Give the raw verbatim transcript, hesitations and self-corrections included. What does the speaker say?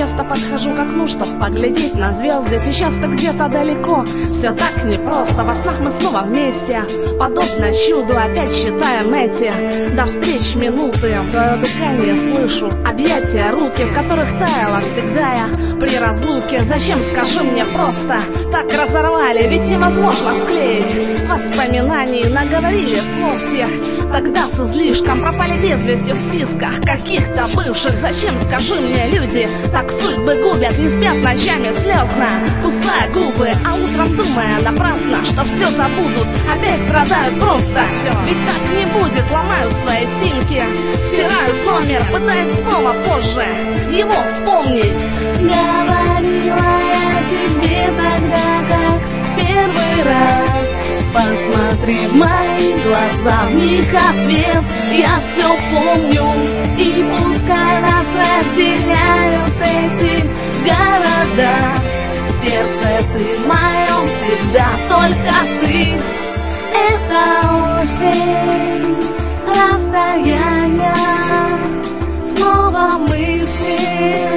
часто подхожу к окну, чтоб поглядеть на звезды. Сейчас ты где-то далеко, все так непросто. Во снах мы снова вместе, подобно чуду, опять считаем эти до встреч минуты. Твое дыхание слышу, объятия, руки, в которых таяла всегда я при разлуке. Зачем, скажи мне, просто так разорвали? Ведь невозможно склеить воспоминаний. Наговорили слов тех тогда с излишком, пропали без вести в списках каких-то бывших. Зачем, скажи мне, люди так судьбы губят? Не спят ночами слезно, кусая губы, а утром думая напрасно, что все забудут, опять страдают просто. Ведь так не будет, ломают свои симки, стирают номер, пытаясь снова позже его вспомнить. Говорила я тебе тогда, как в первый раз. Посмотри в мои глаза, в них ответ я все помню. И пускай нас разделяют эти города, в сердце ты моем всегда, только ты. Это осень, расстояние, снова мысли